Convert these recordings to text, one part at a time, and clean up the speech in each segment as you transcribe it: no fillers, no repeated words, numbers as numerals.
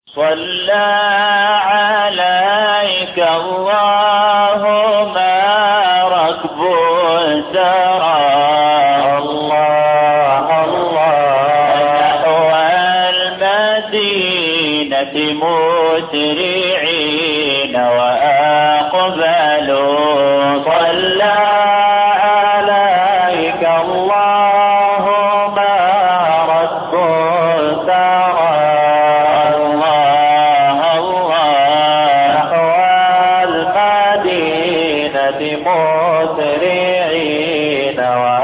صلى عليك اللهم ركب سرى الله نحو المدينة مسرعين وأقبلوا صلى عليك اللهم ركب سرى مسرعين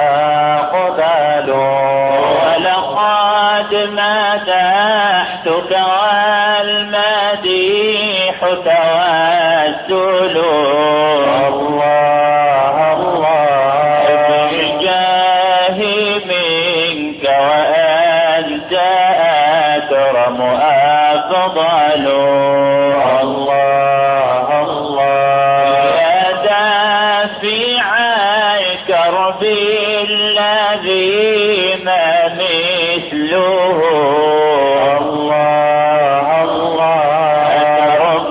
وأقبلوا ولقد مدحتك والمديح توسل بالجاه منك وأنت أكرم أفضل الكرب الذي ما مثله الكرب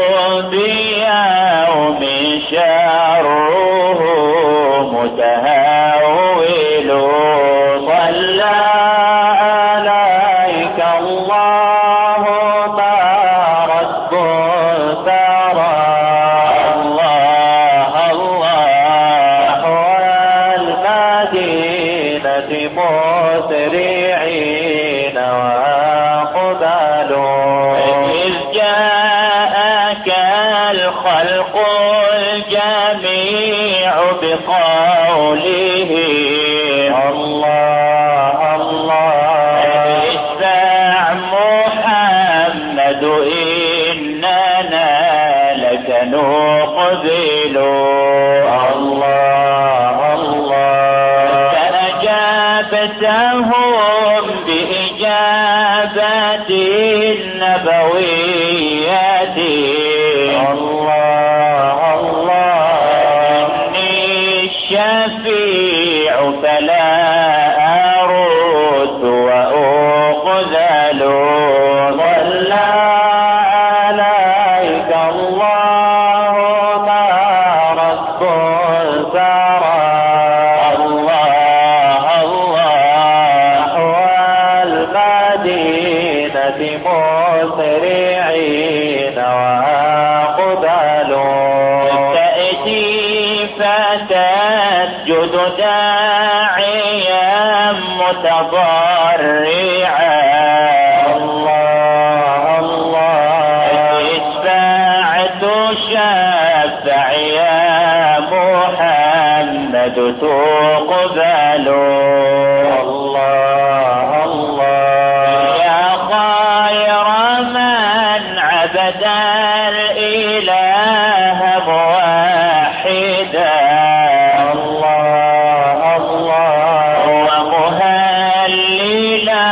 بيوم شره متهول صلى عليك اللهم رب ثرى مسرعين وأقبلوا إذ جاءك الخلق الجميع بقوله اتبع محمد إننا لك نقبل فأجابتهم بإجابة النبوية إني الشفيع فلا أرد وأخذل صلى عليك اللهم رب ثرى مسرعين وأقبلوا تأتي فتسجد داعيا متضرعا اشفعت شفع يا محمد تقبل عبد الإله موحدا ومهللا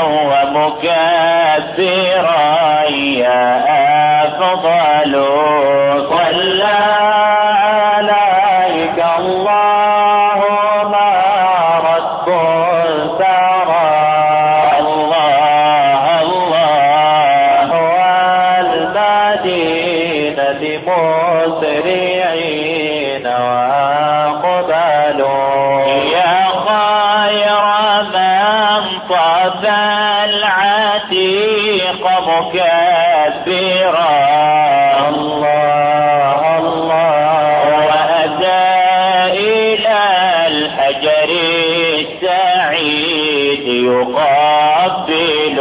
ومكبرا يا أفضل صلى عليك اللهم رب ثرى مسرعين وأقبلوا يا خير من طاف العتيق مكبرا وأتى إلى الحجر السعيد يقبل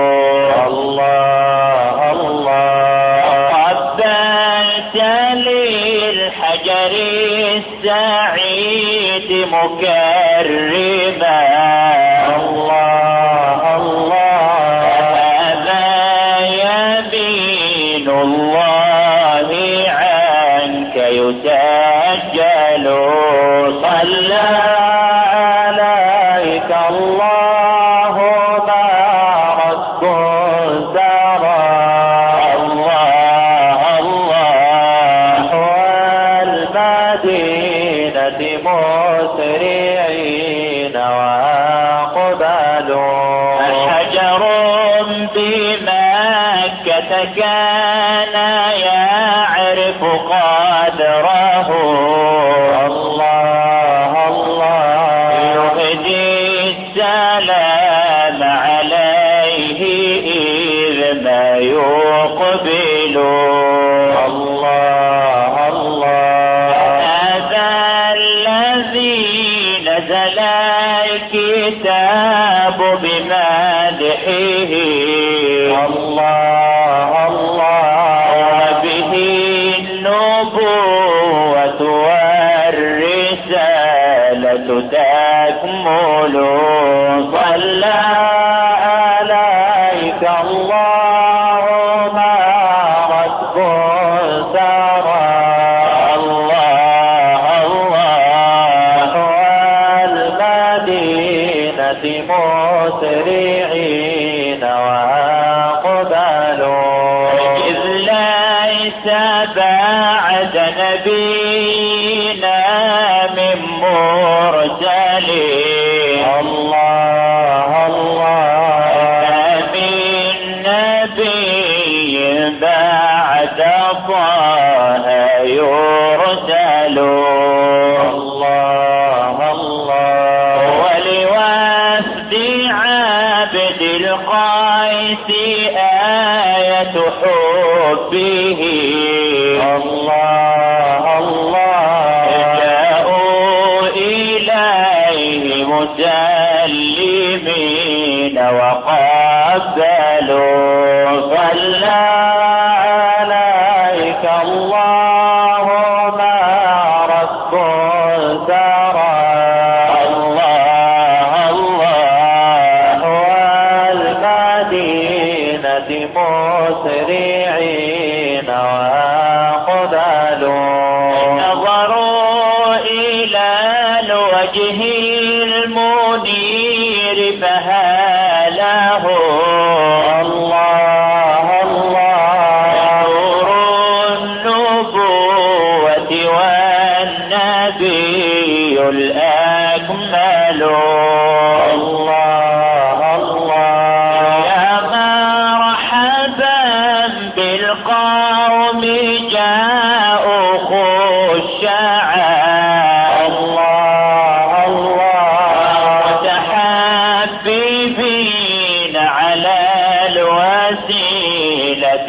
للحجر السعيد مكرما هذا يمين الله عنك يسجل صلى عليك اللهم رب ثرى مسرعين وأقبلوا حجر بمكة مكة كان يعرف قدره الله الله يهدي السلام عليه إذ ما يقبل الله الله هذا الذي نزل الكتاب بمدحه الله الله به النبوة والرسالة تكمل صلى عليك اللهم رب سرى الله الله والمدينة مسرعين وأقبلوا إذ ليس بعد نبينا من مرسلين الله الله من نبي بعد طه يرسل الله الله ولوفد عبد القيس آية حبه الله الله جاءوا إليه مسلمين وقبلوا صلى عليك اللهم رب سرى الله الله والمدينة مسرعين وأقبلوا نظروا إلى الوجه المنير فهاله الله الله نور النبوة والنبي الأكمل الله الله يا مرحبا بالقوم جاءوا خشعا الله الله متحببين على الوسيلة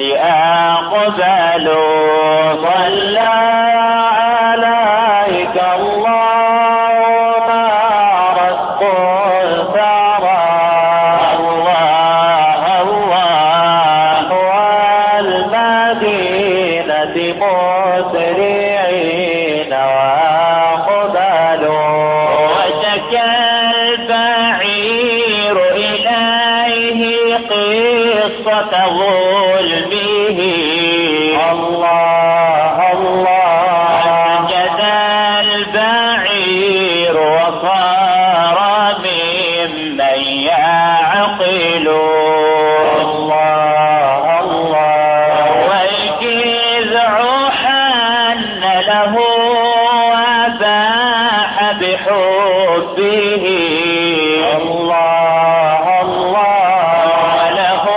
أقبلوا صلى عليك اللهم رب سرى الله الله والمدينة مسرعين وأقبلوا وشكى البعير إليه قصة ظلمه الله الله سجد البعير وصار ممن يعقل الله الله والجذع حن له وباح بحبه الله الله له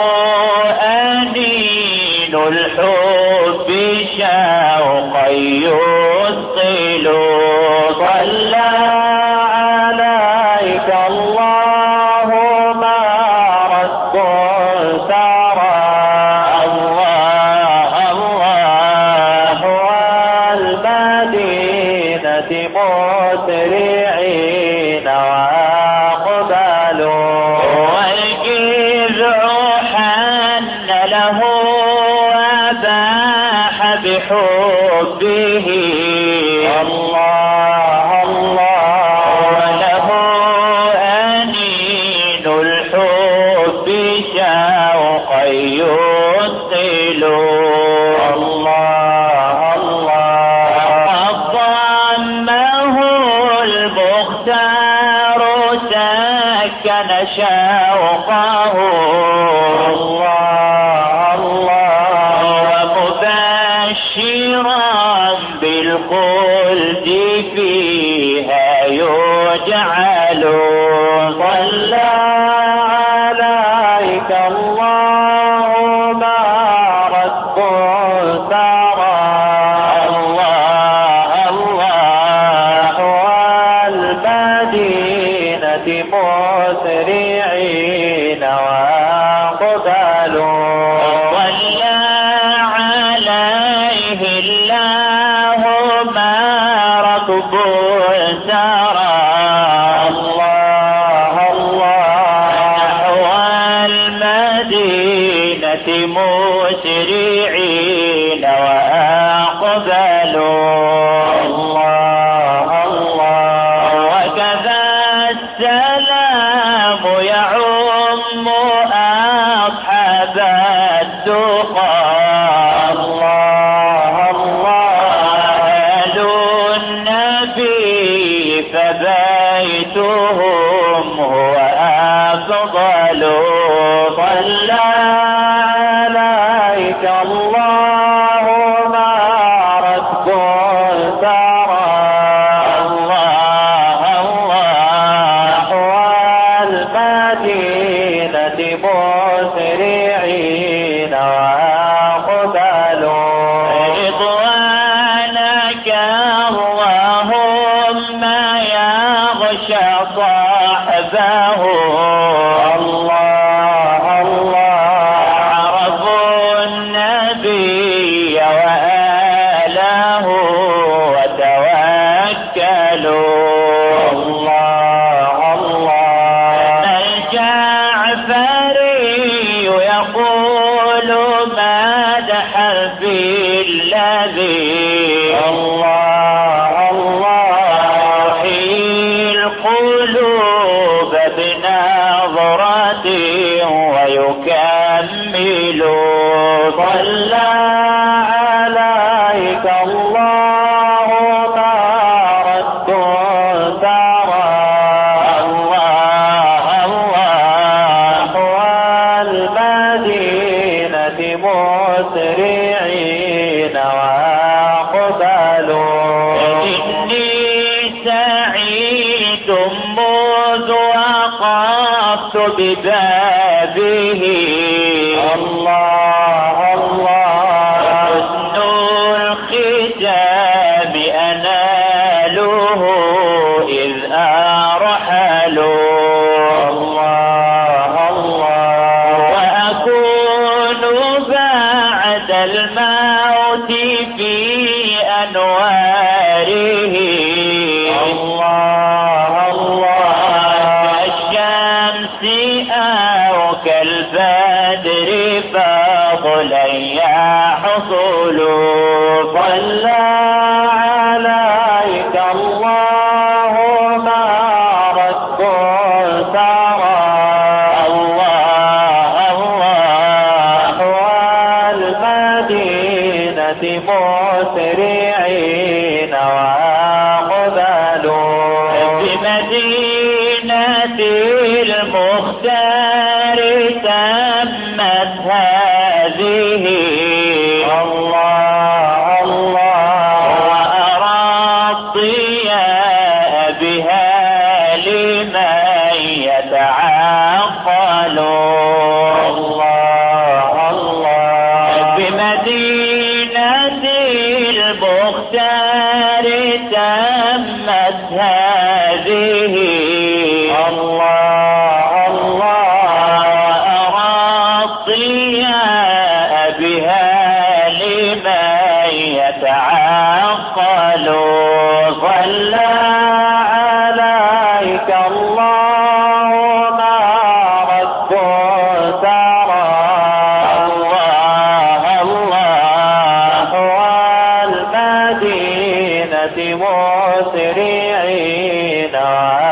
أنين الحب شوقا يثقل صلى عليك اللهم رب سرى الله الله والمدينة مسرعين وأقبلوا والجذع حن له وباح بحبه الله الله وله أنين الحب شوقا يثقل الله الله قد ضمه المختار سكن شوقه الله الله ومبشرا بالخلد فيها يجعل صلى عليك اللهم مسرعين وأقبلوا الله الله وكذا السلام يعم أصحاب التقى الله الله أهل النبي فبيتهم هو أفضل صلى عليك الله ما رد ترى الله الله نحو المدينة مسرعين وأقبلوا رضوانك اللهم يغشى صحبه الله الله عرفوا النبي وآله وتوكلوا الله الله الجعفري يقول مدحا في الذي الله الله يحيي القلوب بنظرته ويكمل صلى عليك الله ما رد ترى الله الله نحو المدينة مسرعين وأقبلوا إني سعيد مذ وقفت ببابه الله الله حسن الختام أناله إذ أرحلوا الله الله وأكون بعد الموت في أنواره الله الله كالشمس أو كالبدر فضلا يحصل صلى عليك الله ما رد ترى الله الله نحو المدينة مسرعين وأقبلوا بمدينة المختار تمت هذه الله الله وأرى الضياء بها لمن يتعقل الله الله بمدينة المختار تمت هذه الله الله أرى الضياء بها لمن يتعقل صلى عليك الله ما رد ترى الله الله نحو المدينة مسرعين